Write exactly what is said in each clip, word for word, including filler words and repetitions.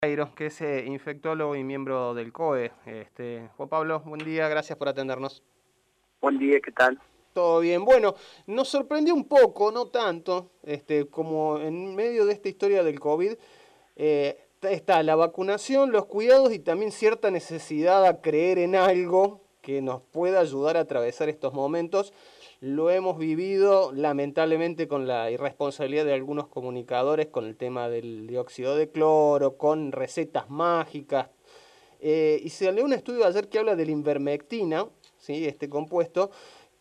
Jairo, que es eh, infectólogo y miembro del C O E. Este, Juan Pablo, buen día, gracias por atendernos. Buen día, ¿qué tal? Todo bien. Bueno, nos sorprendió un poco, no tanto, este, como en medio de esta historia del COVID, eh, está la vacunación, los cuidados y también cierta necesidad a creer en algo que nos pueda ayudar a atravesar estos momentos. Lo hemos vivido lamentablemente con la irresponsabilidad de algunos comunicadores con el tema del dióxido de cloro, con recetas mágicas. Eh, y se salió un estudio ayer que habla de la ivermectina, ¿sí? Este compuesto,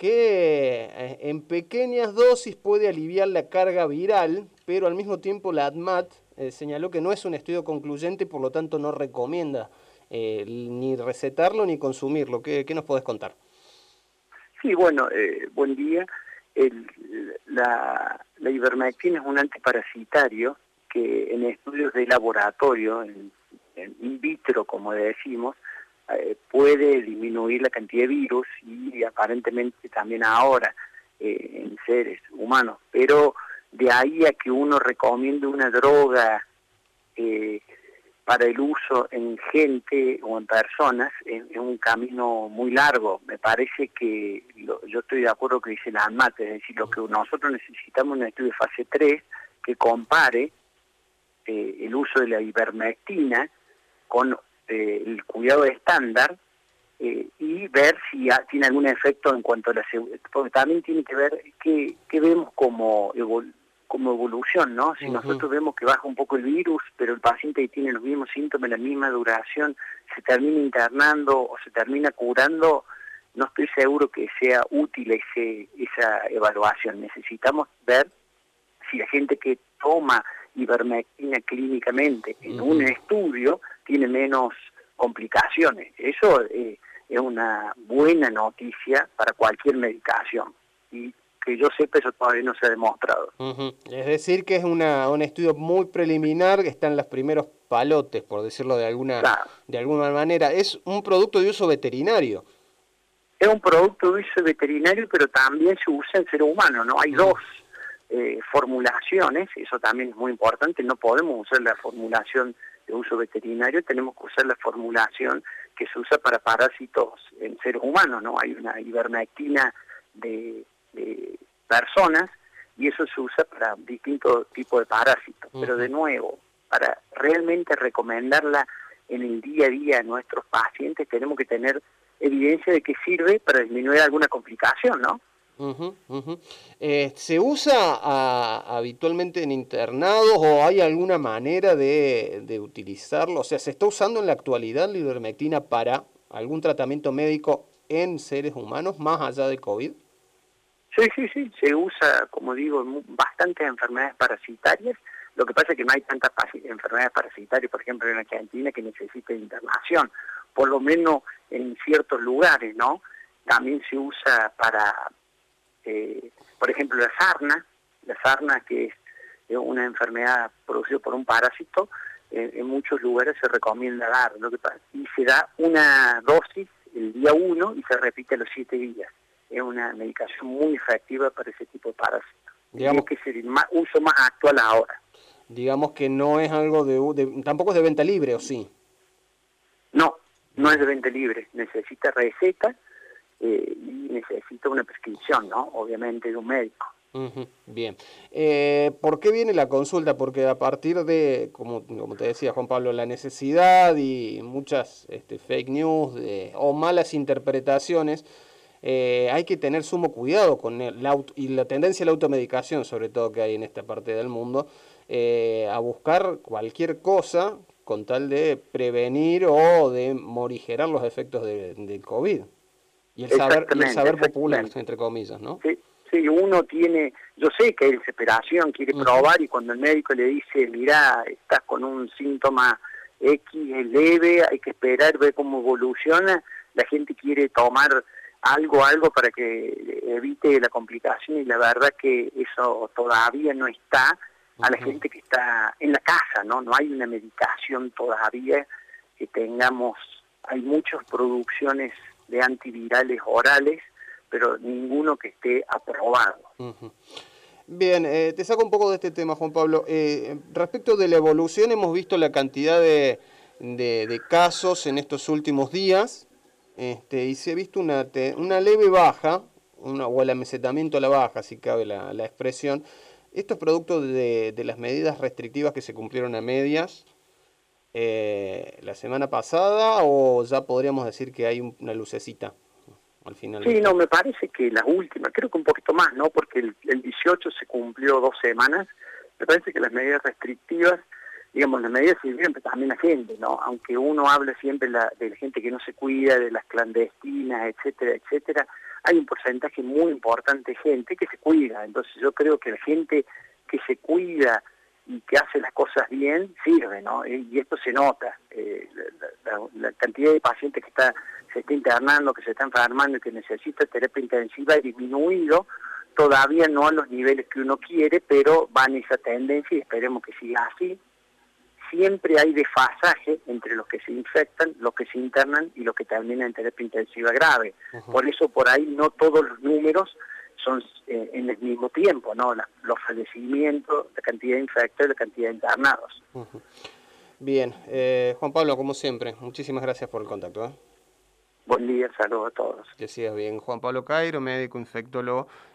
que eh, en pequeñas dosis puede aliviar la carga viral, pero al mismo tiempo la ADMAT eh, señaló que no es un estudio concluyente, por lo tanto no recomienda eh, ni recetarlo ni consumirlo. ¿Qué, qué nos podés contar? Sí, bueno, eh, buen día. El, la, la ivermectina es un antiparasitario que en estudios de laboratorio, en, en in vitro, como decimos, eh, puede disminuir la cantidad de virus y aparentemente también ahora eh, en seres humanos. Pero de ahí a que uno recomiende una droga eh, para el uso en gente o en personas es, es un camino muy largo. Me parece que lo, yo estoy de acuerdo con lo que dice la ANMAT, es decir, lo que nosotros necesitamos es un estudio de fase tres que compare eh, el uso de la ivermectina con eh, el cuidado estándar eh, y ver si ha, tiene algún efecto en cuanto a la seguridad, porque también tiene que ver qué, qué vemos como evolución como evolución, ¿no? Si uh-huh. nosotros vemos que baja un poco el virus, pero el paciente que tiene los mismos síntomas, la misma duración, se termina internando o se termina curando, no estoy seguro que sea útil ese, esa evaluación. Necesitamos ver si la gente que toma ivermectina clínicamente en uh-huh. un estudio tiene menos complicaciones. Eso eh, es una buena noticia para cualquier medicación. Y que yo sepa, eso todavía no se ha demostrado. Uh-huh. Es decir, que es una, un estudio muy preliminar, que está en los primeros palotes, por decirlo de alguna, claro. de alguna manera. Es un producto de uso veterinario. Es un producto de uso veterinario, pero también se usa en ser humano, ¿no? Hay uh-huh. dos eh, formulaciones, eso también es muy importante, no podemos usar la formulación de uso veterinario, tenemos que usar la formulación que se usa para parásitos en seres humanos, ¿no? Hay una ivermectina de... de personas y eso se usa para distintos tipos de parásitos. Uh-huh. Pero de nuevo, para realmente recomendarla en el día a día a nuestros pacientes tenemos que tener evidencia de que sirve para disminuir alguna complicación, ¿no? Uh-huh, uh-huh. Eh, ¿Se usa a, habitualmente en internados o hay alguna manera de, de utilizarlo? O sea, ¿se está usando en la actualidad la ivermectina para algún tratamiento médico en seres humanos más allá del COVID? Sí, sí, sí, se usa, como digo, en bastantes enfermedades parasitarias. Lo que pasa es que no hay tantas enfermedades parasitarias, por ejemplo, en Argentina, que necesiten internación, por lo menos en ciertos lugares, ¿no? También se usa para, eh, por ejemplo, la sarna, la sarna que es una enfermedad producida por un parásito, eh, en muchos lugares se recomienda dar, lo que pasa, y se da una dosis el día uno y se repite a los siete días. Es una medicación muy efectiva para ese tipo de parásitos. Digamos que es el más, uso más actual ahora. Digamos que no es algo de, de... tampoco es de venta libre, ¿o sí? No, no es de venta libre. Necesita receta eh, y necesita una prescripción, ¿no? Obviamente de un médico. Uh-huh. Bien. Eh, ¿Por qué viene la consulta? Porque a partir de, como, como te decía Juan Pablo, la necesidad y muchas este, fake news de, o malas interpretaciones, Eh, hay que tener sumo cuidado con el auto, y la tendencia a la automedicación, sobre todo que hay en esta parte del mundo, eh, a buscar cualquier cosa con tal de prevenir o de morigerar los efectos de, del COVID. Y el saber, y el saber popular, entre comillas, ¿no? Sí, sí, uno tiene, yo sé que hay desesperación, quiere uh-huh. probar, y cuando el médico le dice, mirá, estás con un síntoma X, es leve, hay que esperar, ver cómo evoluciona, la gente quiere tomar algo, algo para que evite la complicación, y la verdad que eso todavía no está a la uh-huh. gente que está en la casa, ¿no? No hay una medicación todavía que tengamos, hay muchas producciones de antivirales orales, pero ninguno que esté aprobado. Uh-huh. Bien, eh, te saco un poco de este tema, Juan Pablo. Eh, respecto de la evolución, hemos visto la cantidad de, de, de casos en estos últimos días, este, y se ha visto una, te, una leve baja, una, o el amesetamiento a la baja, si cabe la, la expresión. Esto es producto de, de las medidas restrictivas que se cumplieron a medias eh, la semana pasada, o ya podríamos decir que hay un- una lucecita al final de Sí, no, esto. me parece que las últimas, creo que un poquito más, ¿no? Porque el, el dieciocho se cumplió dos semanas. Me parece que las medidas restrictivas, digamos, las medidas sirvieron pero también a gente, ¿no? Aunque uno hable siempre la, de la gente que no se cuida, de las clandestinas, etcétera, etcétera, hay un porcentaje muy importante de gente que se cuida. Entonces yo creo que la gente que se cuida y que hace las cosas bien, sirve, ¿no? Y y esto se nota. Eh, la, la- la cantidad de pacientes que está, se está internando, que se está enfermando y que necesita terapia intensiva ha disminuido, todavía no a los niveles que uno quiere, pero va en esa tendencia y esperemos que siga así. Siempre hay desfasaje entre los que se infectan, los que se internan y los que terminan en terapia intensiva grave. Ujú. Por eso por ahí no todos los números son eh, en el mismo tiempo, ¿no? La- los fallecimientos, la cantidad de infectados y la cantidad de internados. Ujú. Bien, eh, Juan Pablo, como siempre, muchísimas gracias por el contacto, ¿eh? Buen día, saludos a todos. Que sigas bien. Juan Pablo Cairo, médico infectólogo